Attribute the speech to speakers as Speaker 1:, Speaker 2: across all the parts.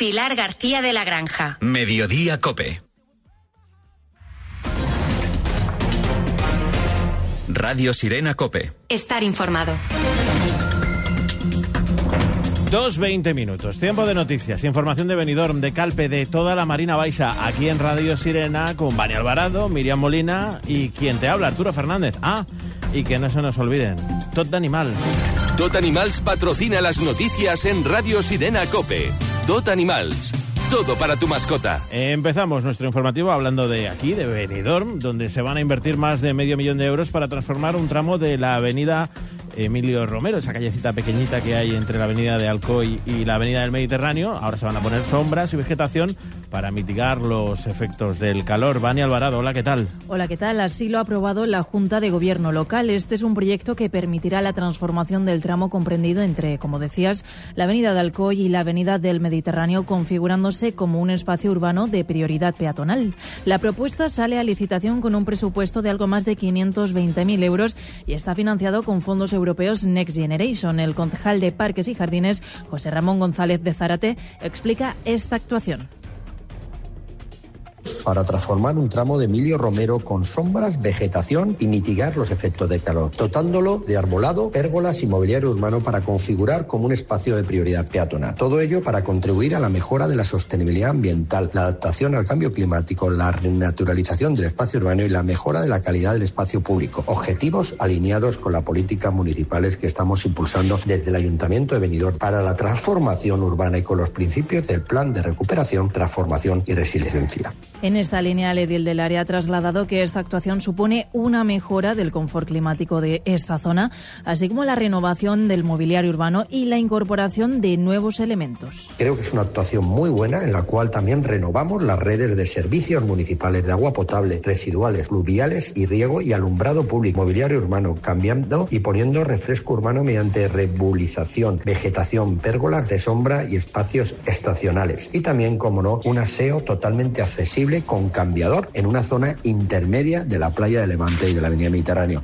Speaker 1: Pilar García de la Granja.
Speaker 2: Mediodía COPE. Radio Sirena COPE.
Speaker 1: Estar informado.
Speaker 3: 2:20 minutos. Tiempo de noticias. Información de Benidorm, de Calpe, de toda la Marina Baixa. Aquí en Radio Sirena con Vani Alvarado, Miriam Molina y quien te habla, Arturo Fernández. Y que no se nos olviden, Tot Animals.
Speaker 4: Tot Animals patrocina las noticias en Radio Sirena COPE. Tot Animals. Todo para tu mascota.
Speaker 3: Empezamos nuestro informativo hablando de aquí, de Benidorm, donde se van a invertir más de $500,000 de euros para transformar un tramo de la avenida Emilio Romero, esa callecita pequeñita que hay entre la avenida de Alcoy y la avenida del Mediterráneo. Ahora se van a poner sombras y vegetación para mitigar los efectos del calor. Vani Alvarado, hola, ¿qué tal?
Speaker 5: Hola, ¿qué tal? Así lo ha aprobado la Junta de Gobierno local. Este es un proyecto que permitirá la transformación del tramo comprendido entre, como decías, la avenida de Alcoy y la avenida del Mediterráneo, configurándose como un espacio urbano de prioridad peatonal. La propuesta sale a licitación con un presupuesto de algo más de 520.000 euros y está financiado con fondos europeos Next Generation. El concejal de Parques y Jardines, José Ramón González de Zárate, explica esta actuación.
Speaker 6: Para transformar un tramo de Emilio Romero con sombras, vegetación y mitigar los efectos del calor, dotándolo de arbolado, pérgolas y mobiliario urbano para configurar como un espacio de prioridad peatonal. Todo ello para contribuir a la mejora de la sostenibilidad ambiental, la adaptación al cambio climático, la renaturalización del espacio urbano y la mejora de la calidad del espacio público. Objetivos alineados con las políticas municipales que estamos impulsando desde el Ayuntamiento de Benidorm para la transformación urbana y con los principios del Plan de Recuperación, Transformación y Resiliencia.
Speaker 5: En esta línea, el edil del área ha trasladado que esta actuación supone una mejora del confort climático de esta zona, así como la renovación del mobiliario urbano y la incorporación de nuevos elementos.
Speaker 6: Creo que es una actuación muy buena en la cual también renovamos las redes de servicios municipales de agua potable, residuales, fluviales y riego y alumbrado público, mobiliario urbano, cambiando y poniendo refresco urbano mediante rebulización, vegetación, pérgolas de sombra y espacios estacionales. Y también, como no, un aseo totalmente accesible con cambiador en una zona intermedia de la playa de Levante y de la avenida Mediterráneo.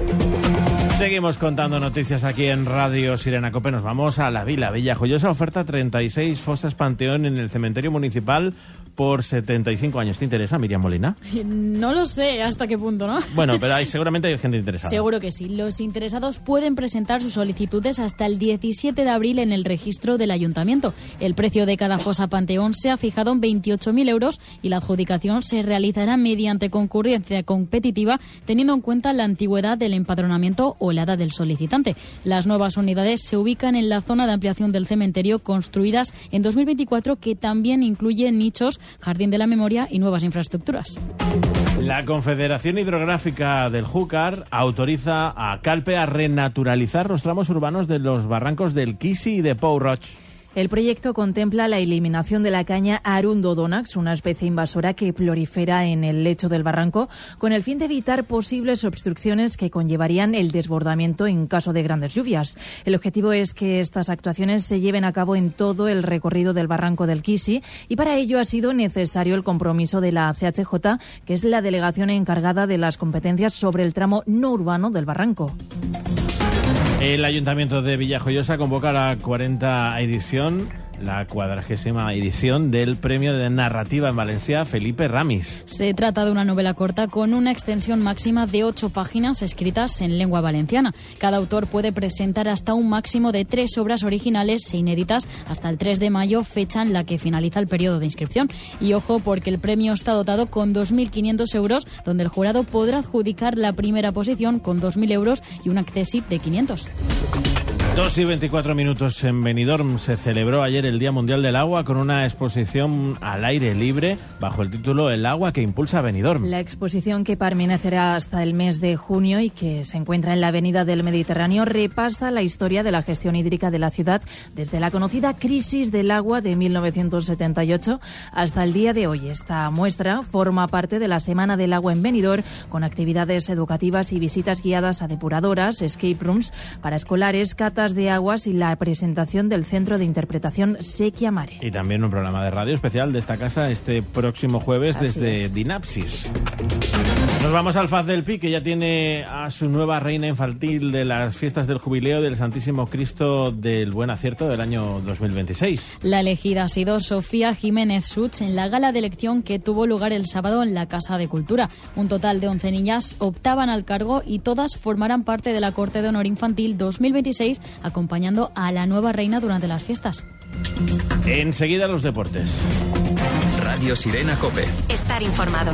Speaker 3: Seguimos contando noticias aquí en Radio Sirena COPE. Nos vamos a la Vila Joyosa. Oferta 36 fosas panteón en el cementerio municipal por 75 años. ¿Te interesa, Miriam Molina?
Speaker 7: No lo sé hasta qué punto, ¿no?
Speaker 3: Bueno, pero seguramente hay gente interesada.
Speaker 7: Seguro que sí. Los interesados pueden presentar sus solicitudes hasta el 17 de abril en el registro del ayuntamiento. El precio de cada fosa panteón se ha fijado en 28.000 euros y la adjudicación se realizará mediante concurrencia competitiva, teniendo en cuenta la antigüedad del empadronamiento o la edad del solicitante. Las nuevas unidades se ubican en la zona de ampliación del cementerio, construidas en 2024, que también incluye nichos, jardín de la memoria y nuevas infraestructuras.
Speaker 3: La Confederación Hidrográfica del Júcar autoriza a Calpe a renaturalizar los tramos urbanos de los barrancos del Quisi y de Pou Roig.
Speaker 5: El proyecto contempla la eliminación de la caña Arundodonax, una especie invasora que prolifera en el lecho del barranco, con el fin de evitar posibles obstrucciones que conllevarían el desbordamiento en caso de grandes lluvias. El objetivo es que estas actuaciones se lleven a cabo en todo el recorrido del barranco del Quisi y para ello ha sido necesario el compromiso de la CHJ, que es la delegación encargada de las competencias sobre el tramo no urbano del barranco.
Speaker 3: El Ayuntamiento de Villajoyosa convoca la 40ª edición, la 40ª edición del Premio de Narrativa en Valencia Felipe Ramis.
Speaker 7: Se trata de una novela corta con una extensión máxima de 8 páginas escritas en lengua valenciana. Cada autor puede presentar hasta un máximo de 3 obras originales e inéditas hasta el 3 de mayo, fecha en la que finaliza el periodo de inscripción. Y ojo, porque el premio está dotado con 2.500 euros, donde el jurado podrá adjudicar la primera posición con 2.000 euros y un accessit de 500.
Speaker 3: 2:24 en Benidorm. Se celebró ayer el Día Mundial del Agua con una exposición al aire libre bajo el título El agua que impulsa Benidorm.
Speaker 5: La exposición, que permanecerá hasta el mes de junio y que se encuentra en la avenida del Mediterráneo, repasa la historia de la gestión hídrica de la ciudad desde la conocida crisis del agua de 1978 hasta el día de hoy. Esta muestra forma parte de la Semana del Agua en Benidorm, con actividades educativas y visitas guiadas a depuradoras, escape rooms para escolares, catas bodas de aguas y la presentación del Centro de Interpretación Sequia Mare.
Speaker 3: Y también un programa de radio especial de esta casa este próximo jueves
Speaker 5: Así
Speaker 3: desde
Speaker 5: es.
Speaker 3: Dinapsis. Nos vamos al Faz del Pi, que ya tiene a su nueva reina infantil de las fiestas del Jubileo del Santísimo Cristo del Buen Acierto del año 2026.
Speaker 7: La elegida ha sido Sofía Jiménez Such en la gala de elección que tuvo lugar el sábado en la Casa de Cultura. Un total de 11 niñas optaban al cargo y todas formarán parte de la Corte de Honor Infantil 2026, acompañando a la nueva reina durante las fiestas.
Speaker 3: Enseguida los deportes.
Speaker 2: Radio Sirena Cope.
Speaker 1: Estar informado.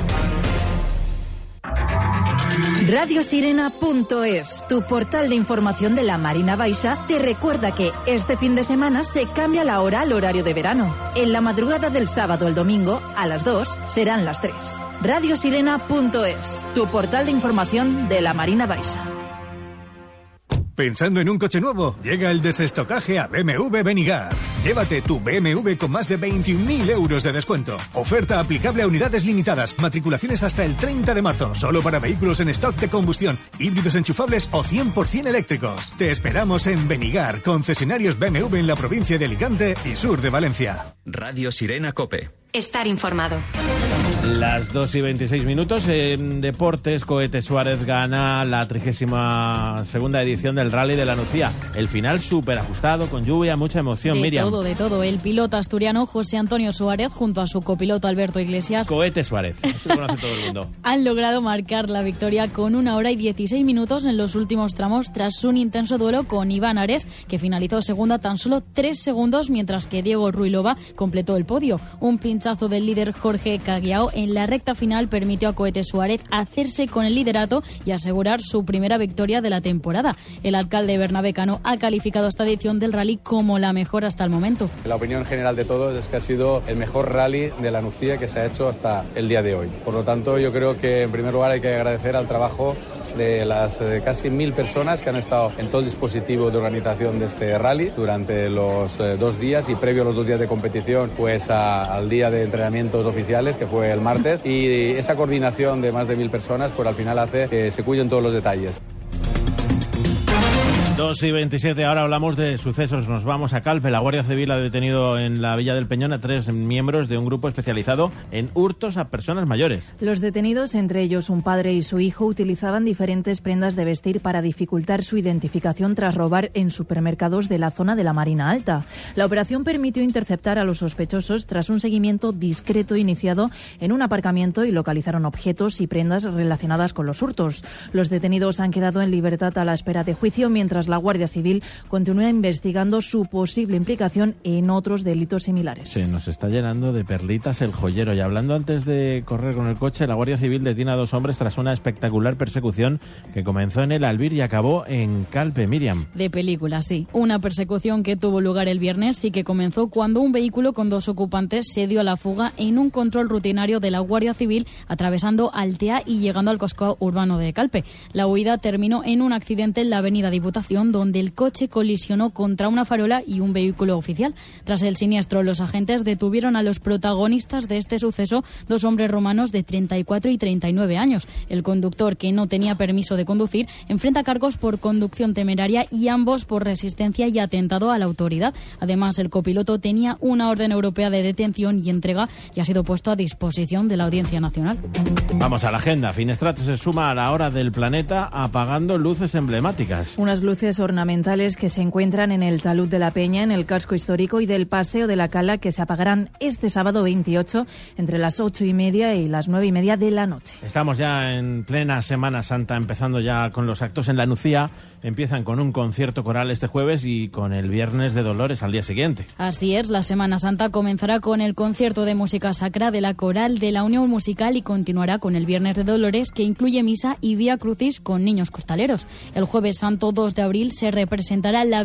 Speaker 8: Radiosirena.es, tu portal de información de la Marina Baixa, te recuerda que este fin de semana se cambia la hora al horario de verano. En la madrugada del sábado al domingo, a las 2, serán las 3. Radiosirena.es, tu portal de información de la Marina Baixa.
Speaker 9: ¿Pensando en un coche nuevo? Llega el desestocaje a BMW Benigar. Llévate tu BMW con más de 21.000 euros de descuento. Oferta aplicable a unidades limitadas. Matriculaciones hasta el 30 de marzo. Solo para vehículos en stock de combustión, híbridos enchufables o 100% eléctricos. Te esperamos en Benigar, concesionarios BMW en la provincia de Alicante y sur de Valencia.
Speaker 2: Radio Sirena Cope.
Speaker 1: Estar informado.
Speaker 3: Las 2:26. En deportes, Cohete Suárez gana la 32ª edición del Rally de la Nucía. El final súper ajustado, con lluvia, mucha emoción, Miriam.
Speaker 7: De todo. El piloto asturiano José Antonio Suárez, junto a su copiloto Alberto Iglesias,
Speaker 3: Cohete Suárez, eso lo conoce todo el mundo.
Speaker 7: han logrado marcar la victoria con 1 hora y 16 minutos en los últimos tramos tras un intenso duelo con Iván Ares, que finalizó segundo a tan solo 3 segundos, mientras que Diego Ruilova completó el podio. Un pinchazo del líder Jorge Caguiao en la recta final permitió a Cohete Suárez hacerse con el liderato y asegurar su primera victoria de la temporada. El alcalde Bernabé Cano ha calificado esta edición del rally como la mejor hasta el momento.
Speaker 10: La opinión general de todos es que ha sido el mejor rally de la Nucía que se ha hecho hasta el día de hoy. Por lo tanto, yo creo que en primer lugar hay que agradecer al trabajo de las casi 1.000 personas que han estado en todo el dispositivo de organización de este rally durante los 2 días y previo a los 2 días de competición, pues al día de entrenamientos oficiales, que fue el martes, y esa coordinación de más de 1.000 personas pues al final hace que se cuiden todos los detalles.
Speaker 3: 2:27, ahora hablamos de sucesos. Nos vamos a Calpe. La Guardia Civil ha detenido en la Villa del Peñón a 3 miembros de un grupo especializado en hurtos a personas mayores.
Speaker 5: Los detenidos, entre ellos un padre y su hijo, utilizaban diferentes prendas de vestir para dificultar su identificación tras robar en supermercados de la zona de la Marina Alta. La operación permitió interceptar a los sospechosos tras un seguimiento discreto iniciado en un aparcamiento y localizaron objetos y prendas relacionadas con los hurtos. Los detenidos han quedado en libertad a la espera de juicio, mientras la Guardia Civil continúa investigando su posible implicación en otros delitos similares.
Speaker 3: Se nos está llenando de perlitas el joyero. Y hablando antes de correr con el coche, la Guardia Civil detiene a 2 hombres tras una espectacular persecución que comenzó en el Albir y acabó en Calpe, Miriam.
Speaker 7: De película, sí. Una persecución que tuvo lugar el viernes y que comenzó cuando un vehículo con 2 ocupantes se dio a la fuga en un control rutinario de la Guardia Civil, atravesando Altea y llegando al casco urbano de Calpe. La huida terminó en un accidente en la avenida Diputación, donde el coche colisionó contra una farola y un vehículo oficial. Tras el siniestro, los agentes detuvieron a los protagonistas de este suceso, 2 hombres romanos de 34 y 39 años. El conductor, que no tenía permiso de conducir, enfrenta cargos por conducción temeraria y ambos por resistencia y atentado a la autoridad. Además, el copiloto tenía una orden europea de detención y entrega y ha sido puesto a disposición de la Audiencia Nacional.
Speaker 3: Vamos a la agenda. Finestrat se suma a la hora del planeta apagando luces emblemáticas.
Speaker 5: Unas luces ornamentales que se encuentran en el talud de la Peña, en el casco histórico y del Paseo de la Cala, que se apagarán este sábado 28 entre las 8:30 y las 9:30 de la noche.
Speaker 3: Estamos ya en plena Semana Santa, empezando ya con los actos en la Nucía. Empiezan con un concierto coral este jueves y con el Viernes de Dolores al día siguiente.
Speaker 7: Así es, la Semana Santa comenzará con el concierto de música sacra de la Coral de la Unión Musical y continuará con el Viernes de Dolores, que incluye misa y Vía Crucis con niños costaleros. El Jueves Santo 2 de abril se representará la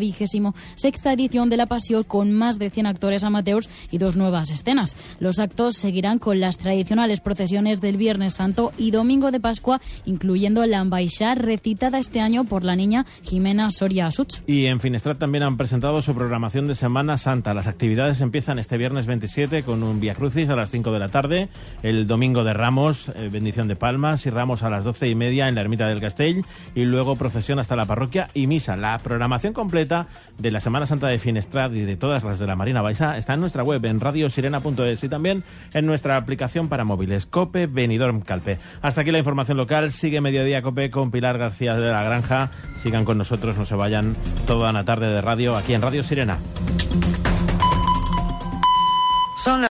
Speaker 7: 26ª edición de la Pasión con más de 100 actores amateurs y 2 nuevas escenas. Los actos seguirán con las tradicionales procesiones del Viernes Santo y Domingo de Pascua, incluyendo la Ambaixá, recitada este año por la niña Jimena Soria Such.
Speaker 3: Y en Finestrat también han presentado su programación de Semana Santa. Las actividades empiezan este viernes 27 con un Vía Crucis a las 5 de la tarde, el Domingo de Ramos, bendición de palmas y ramos a las 12:30 en la Ermita del Castell, y luego procesión hasta la parroquia y misa Baixa. La programación completa de la Semana Santa de Finestrat y de todas las de la Marina Baixa está en nuestra web, en radiosirena.es, y también en nuestra aplicación para móviles, COPE Benidorm Calpe. Hasta aquí la información local. Sigue Mediodía COPE con Pilar García de la Granja. Sigan con nosotros, no se vayan, toda una tarde de radio aquí en Radio Sirena.